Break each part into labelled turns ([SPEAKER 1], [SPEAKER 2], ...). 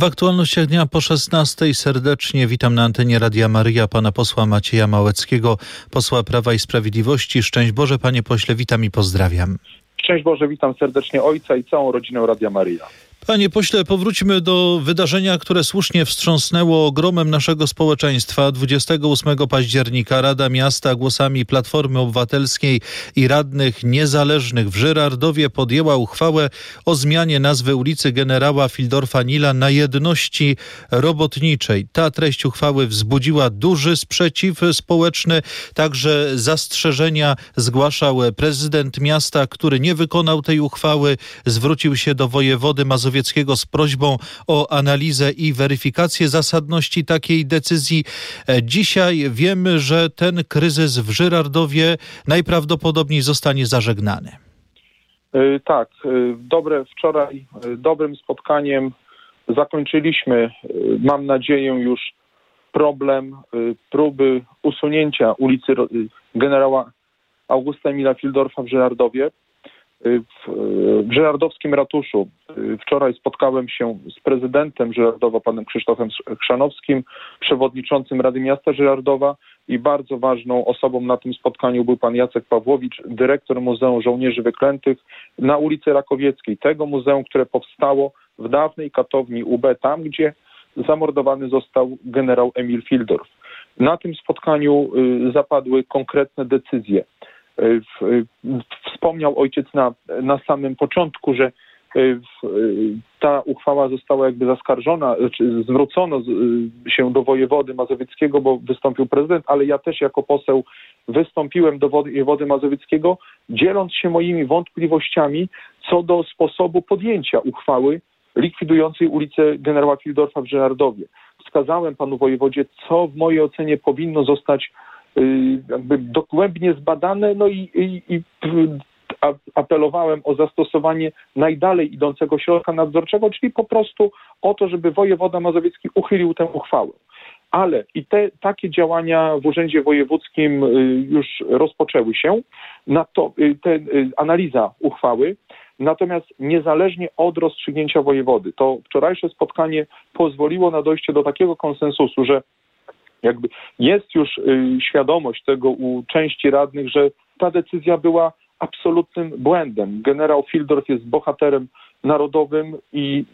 [SPEAKER 1] W aktualnościach dnia po 16:00 serdecznie witam na antenie Radia Maryja pana posła Macieja Małeckiego, posła Prawa i Sprawiedliwości. Szczęść Boże, panie pośle, witam i pozdrawiam.
[SPEAKER 2] Szczęść Boże, witam serdecznie ojca i całą rodzinę Radia Maryja.
[SPEAKER 1] Panie pośle, powróćmy do wydarzenia, które słusznie wstrząsnęło ogromem naszego społeczeństwa. 28 października Rada Miasta głosami Platformy Obywatelskiej i radnych niezależnych w Żyrardowie podjęła uchwałę o zmianie nazwy ulicy Generała Fieldorfa-Nila na Jedności Robotniczej. Ta treść uchwały wzbudziła duży sprzeciw społeczny. Także zastrzeżenia zgłaszał prezydent miasta, który nie wykonał tej uchwały. Zwrócił się do wojewody mazowieckiego z prośbą o analizę i weryfikację zasadności takiej decyzji. Dzisiaj wiemy, że ten kryzys w Żyrardowie najprawdopodobniej zostanie zażegnany.
[SPEAKER 2] Tak, wczoraj dobrym spotkaniem zakończyliśmy, mam nadzieję, już problem próby usunięcia ulicy generała Augusta Emila Fieldorfa w Żyrardowie. W żyrardowskim ratuszu wczoraj spotkałem się z prezydentem Żyrardowa, panem Krzysztofem Chrzanowskim, przewodniczącym Rady Miasta Żyrardowa, i bardzo ważną osobą na tym spotkaniu był pan Jacek Pawłowicz, dyrektor Muzeum Żołnierzy Wyklętych na ulicy Rakowieckiej, tego muzeum, które powstało w dawnej katowni UB, tam gdzie zamordowany został generał Emil Fieldorf. Na tym spotkaniu zapadły konkretne decyzje. Wspomniał ojciec na samym początku, że ta uchwała została jakby zaskarżona, czy zwrócono się do wojewody mazowieckiego, bo wystąpił prezydent, ale ja też jako poseł wystąpiłem do wojewody mazowieckiego, dzieląc się moimi wątpliwościami co do sposobu podjęcia uchwały likwidującej ulicę generała Fieldorfa w Żyrardowie. Wskazałem panu wojewodzie, co w mojej ocenie powinno zostać jakby dogłębnie zbadane, no i apelowałem o zastosowanie najdalej idącego środka nadzorczego, czyli po prostu o to, żeby wojewoda mazowiecki uchylił tę uchwałę. Ale i takie działania w Urzędzie Wojewódzkim już rozpoczęły się, analiza uchwały, natomiast niezależnie od rozstrzygnięcia wojewody, to wczorajsze spotkanie pozwoliło na dojście do takiego konsensusu, że jakby jest już świadomość tego u części radnych, że ta decyzja była absolutnym błędem. Generał Fieldorf jest bohaterem narodowym i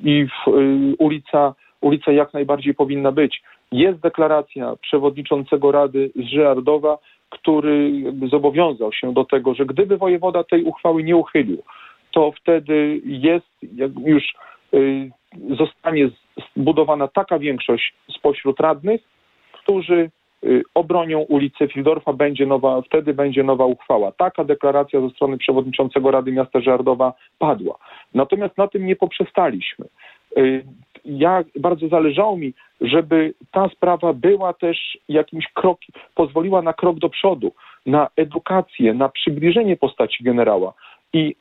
[SPEAKER 2] ulica jak najbardziej powinna być. Jest deklaracja przewodniczącego Rady z Żyrardowa, który jakby zobowiązał się do tego, że gdyby wojewoda tej uchwały nie uchylił, to wtedy już zostanie zbudowana taka większość spośród radnych, którzy obronią ulicę Fieldorfa, wtedy będzie nowa uchwała. Taka deklaracja ze strony przewodniczącego Rady Miasta Żyrardowa padła. Natomiast na tym nie poprzestaliśmy. Bardzo zależało mi, żeby ta sprawa była też jakimś krokiem, pozwoliła na krok do przodu, na edukację, na przybliżenie postaci generała. I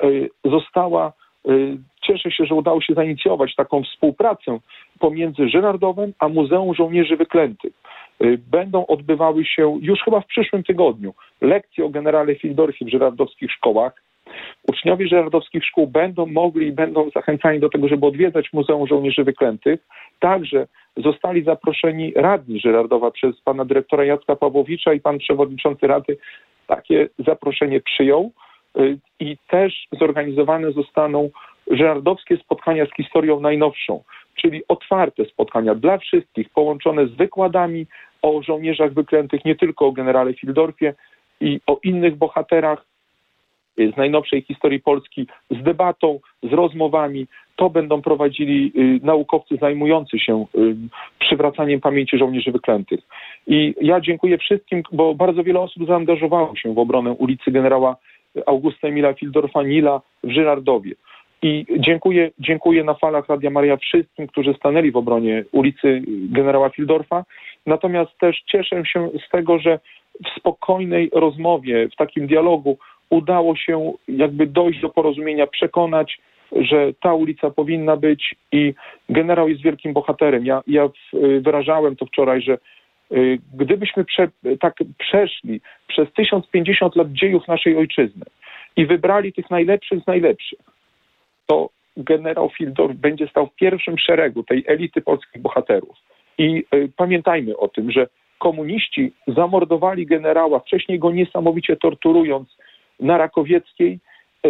[SPEAKER 2] cieszę się, że udało się zainicjować taką współpracę pomiędzy Żyrardowem a Muzeum Żołnierzy Wyklętych. Będą odbywały się już chyba w przyszłym tygodniu lekcje o generale Fieldorfie w żyrardowskich szkołach. Uczniowie żyrardowskich szkół będą zachęcani do tego, żeby odwiedzać Muzeum Żołnierzy Wyklętych. Także zostali zaproszeni radni Żyrardowa przez pana dyrektora Jacka Pawłowicza i pan przewodniczący Rady takie zaproszenie przyjął. I też zorganizowane zostaną żyrardowskie spotkania z historią najnowszą, czyli otwarte spotkania dla wszystkich, połączone z wykładami o żołnierzach wyklętych, nie tylko o generale Fieldorfie i o innych bohaterach z najnowszej historii Polski, z debatą, z rozmowami. To będą prowadzili naukowcy zajmujący się przywracaniem pamięci żołnierzy wyklętych. I ja dziękuję wszystkim, bo bardzo wiele osób zaangażowało się w obronę ulicy generała Augusta Emila Fieldorfa-Nila w Żyrardowie. I dziękuję na falach Radia Maryja wszystkim, którzy stanęli w obronie ulicy generała Fieldorfa. Natomiast też cieszę się z tego, że w spokojnej rozmowie, w takim dialogu udało się jakby dojść do porozumienia, przekonać, że ta ulica powinna być i generał jest wielkim bohaterem. Ja wyrażałem to wczoraj, że gdybyśmy przeszli przez 1050 lat dziejów naszej ojczyzny i wybrali tych najlepszych z najlepszych, to generał Fildorf będzie stał w pierwszym szeregu tej elity polskich bohaterów. I pamiętajmy o tym, że komuniści zamordowali generała, wcześniej go niesamowicie torturując na Rakowieckiej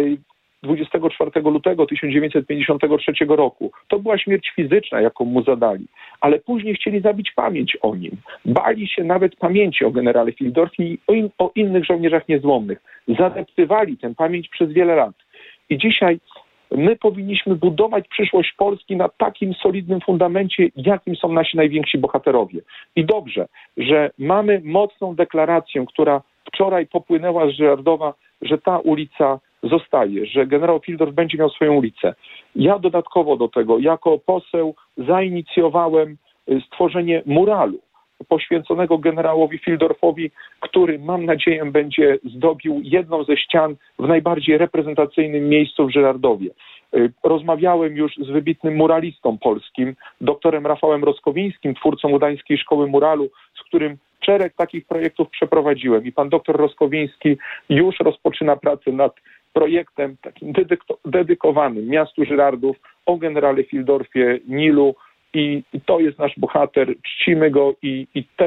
[SPEAKER 2] 24 lutego 1953 roku. To była śmierć fizyczna, jaką mu zadali, ale później chcieli zabić pamięć o nim. Bali się nawet pamięci o generale Fildorfie i o innych żołnierzach niezłomnych. Zadeptywali tę pamięć przez wiele lat. I dzisiaj my powinniśmy budować przyszłość Polski na takim solidnym fundamencie, jakim są nasi najwięksi bohaterowie. I dobrze, że mamy mocną deklarację, która wczoraj popłynęła z Żyrardowa, że ta ulica zostaje, że generał Fildorf będzie miał swoją ulicę. Ja dodatkowo do tego, jako poseł, zainicjowałem stworzenie muralu poświęconego generałowi Fildorfowi, który, mam nadzieję, będzie zdobił jedną ze ścian w najbardziej reprezentacyjnym miejscu w Żyrardowie. Rozmawiałem już z wybitnym muralistą polskim, doktorem Rafałem Roskowińskim, twórcą Gdańskiej Szkoły Muralu, z którym szereg takich projektów przeprowadziłem. I pan doktor Roskowiński już rozpoczyna pracę nad projektem takim dedykowanym miastu Żyrardów o generale Fildorfie, Nilu, i to jest nasz bohater, czcimy go i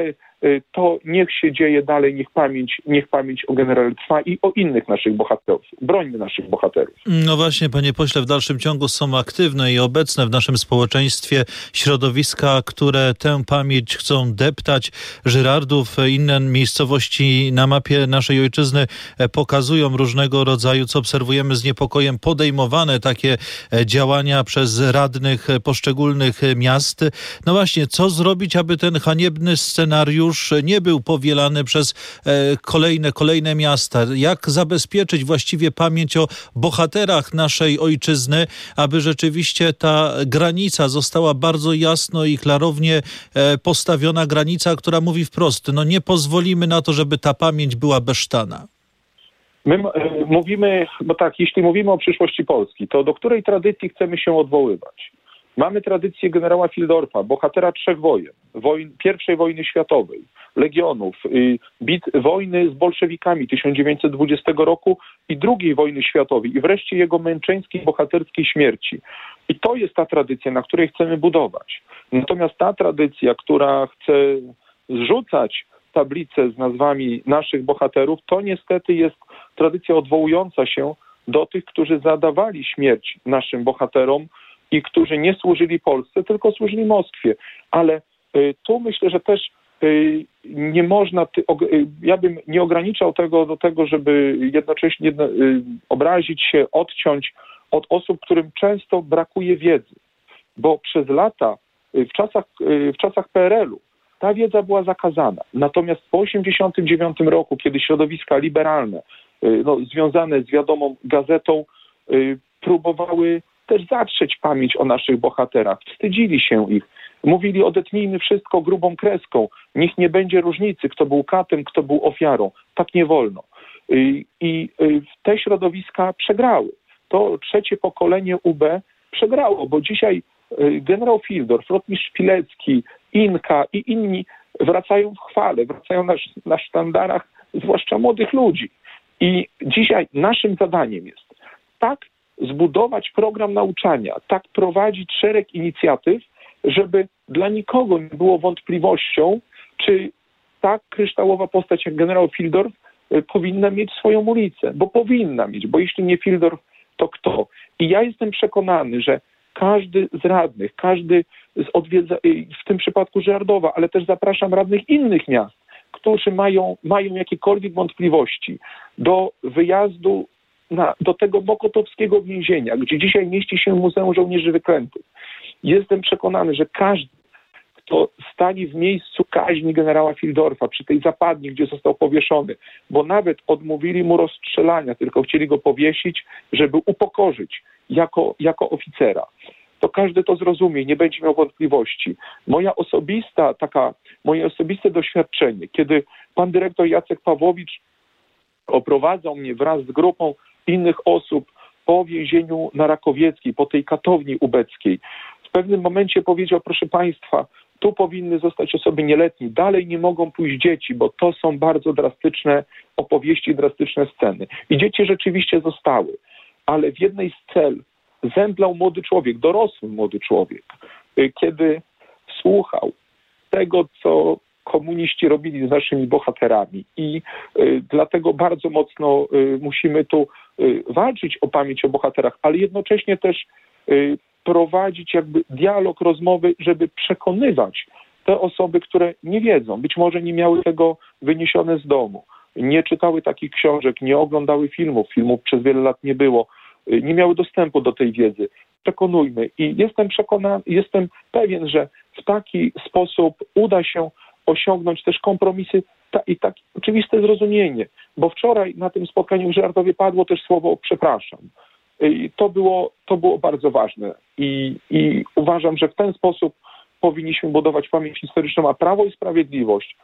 [SPEAKER 2] to niech się dzieje dalej, niech pamięć o generale trwa i o innych naszych bohaterów. Brońmy naszych bohaterów.
[SPEAKER 1] No właśnie, panie pośle, w dalszym ciągu są aktywne i obecne w naszym społeczeństwie środowiska, które tę pamięć chcą deptać. Żyrardów, inne miejscowości na mapie naszej ojczyzny pokazują różnego rodzaju, co obserwujemy z niepokojem, podejmowane takie działania przez radnych poszczególnych miast. No właśnie, co zrobić, aby ten haniebny scenariusz nie był powielany przez kolejne miasta? Jak zabezpieczyć właściwie pamięć o bohaterach naszej ojczyzny, aby rzeczywiście ta granica została bardzo jasno i klarownie postawiona, granica, która mówi wprost, no nie pozwolimy na to, żeby ta pamięć była besztana.
[SPEAKER 2] My mówimy, bo tak, jeśli mówimy o przyszłości Polski, to do której tradycji chcemy się odwoływać? Mamy tradycję generała Fildorfa, bohatera 3 wojen. I wojny światowej, legionów, wojny z bolszewikami 1920 roku i II wojny światowej i wreszcie jego męczeńskiej, bohaterskiej śmierci. I to jest ta tradycja, na której chcemy budować. Natomiast ta tradycja, która chce zrzucać tablice z nazwami naszych bohaterów, to niestety jest tradycja odwołująca się do tych, którzy zadawali śmierć naszym bohaterom i którzy nie służyli Polsce, tylko służyli Moskwie. Ale tu myślę, że też nie można, ja bym nie ograniczał tego do tego, żeby jednocześnie obrazić się, odciąć od osób, którym często brakuje wiedzy. Bo przez lata, w czasach PRL-u, ta wiedza była zakazana. Natomiast po 1989 roku, kiedy środowiska liberalne, związane z wiadomą gazetą, próbowały też zatrzeć pamięć o naszych bohaterach. Wstydzili się ich. Mówili, odetnijmy wszystko grubą kreską. Niech nie będzie różnicy, kto był katem, kto był ofiarą. Tak nie wolno. I te środowiska przegrały. To 3 pokolenie UB przegrało, bo dzisiaj generał Fildorf, rotmistrz Pilecki, Inka i inni wracają w chwale, wracają na sztandarach, zwłaszcza młodych ludzi. I dzisiaj naszym zadaniem jest tak zbudować program nauczania, tak prowadzić szereg inicjatyw, żeby dla nikogo nie było wątpliwością, czy tak kryształowa postać jak generał Fildorf powinna mieć swoją ulicę, bo powinna mieć, bo jeśli nie Fildorf, to kto? I ja jestem przekonany, że każdy z radnych, każdy w tym przypadku Żyrardowa, ale też zapraszam radnych innych miast, którzy mają jakiekolwiek wątpliwości do wyjazdu do tego mokotowskiego więzienia, gdzie dzisiaj mieści się Muzeum Żołnierzy Wyklętych. Jestem przekonany, że każdy, kto stanie w miejscu kaźni generała Fildorfa, przy tej zapadni, gdzie został powieszony, bo nawet odmówili mu rozstrzelania, tylko chcieli go powiesić, żeby upokorzyć jako oficera, to każdy to zrozumie i nie będzie miał wątpliwości. Moje osobiste doświadczenie, kiedy pan dyrektor Jacek Pawłowicz oprowadzał mnie wraz z grupą innych osób po więzieniu na Rakowieckiej, po tej katowni ubeckiej. W pewnym momencie powiedział, proszę państwa, tu powinny zostać osoby nieletnie, dalej nie mogą pójść dzieci, bo to są bardzo drastyczne opowieści, drastyczne sceny. I dzieci rzeczywiście zostały, ale w jednej z cel zemdlał młody człowiek, dorosły młody człowiek, kiedy słuchał tego, co komuniści robili z naszymi bohaterami i dlatego bardzo mocno musimy tu walczyć o pamięć o bohaterach, ale jednocześnie też prowadzić jakby dialog, rozmowy, żeby przekonywać te osoby, które nie wiedzą, być może nie miały tego wyniesione z domu, nie czytały takich książek, nie oglądały filmów przez wiele lat nie było, nie miały dostępu do tej wiedzy. Przekonujmy i jestem pewien, że w taki sposób uda się osiągnąć też kompromisy i tak oczywiste zrozumienie, bo wczoraj na tym spotkaniu w Żyrardowie padło też słowo przepraszam. I to było bardzo ważne i uważam, że w ten sposób powinniśmy budować pamięć historyczną, a Prawo i Sprawiedliwość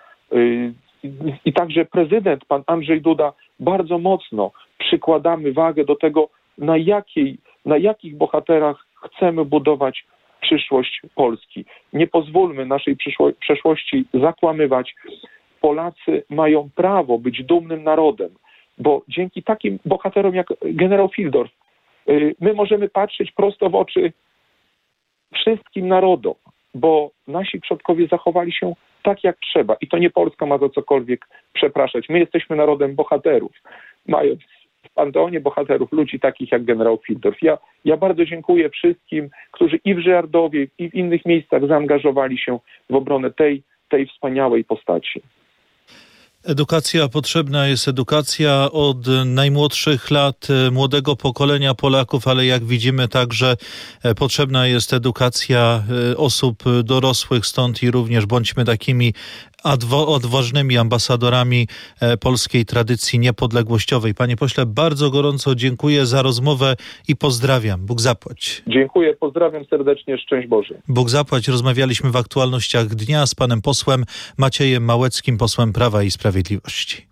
[SPEAKER 2] i także prezydent, pan Andrzej Duda, bardzo mocno przykładamy wagę do tego, na jakich bohaterach chcemy budować przyszłość Polski. Nie pozwólmy naszej przeszłości zakłamywać. Polacy mają prawo być dumnym narodem, bo dzięki takim bohaterom jak generał Fildorf my możemy patrzeć prosto w oczy wszystkim narodom, bo nasi przodkowie zachowali się tak, jak trzeba. I to nie Polska ma za cokolwiek przepraszać. My jesteśmy narodem bohaterów, mając w panteonie bohaterów ludzi takich jak generał Fildorf. Ja bardzo dziękuję wszystkim, którzy i w Żyrardowie, i w innych miejscach zaangażowali się w obronę tej wspaniałej postaci.
[SPEAKER 1] Edukacja, potrzebna jest edukacja od najmłodszych lat młodego pokolenia Polaków, ale jak widzimy także potrzebna jest edukacja osób dorosłych, stąd i również bądźmy takimi odważnymi ambasadorami polskiej tradycji niepodległościowej. Panie pośle, bardzo gorąco dziękuję za rozmowę i pozdrawiam. Bóg zapłać.
[SPEAKER 2] Dziękuję, pozdrawiam serdecznie, szczęść Boże.
[SPEAKER 1] Bóg zapłać. Rozmawialiśmy w aktualnościach dnia z panem posłem Maciejem Małeckim, posłem Prawa i Sprawiedliwości.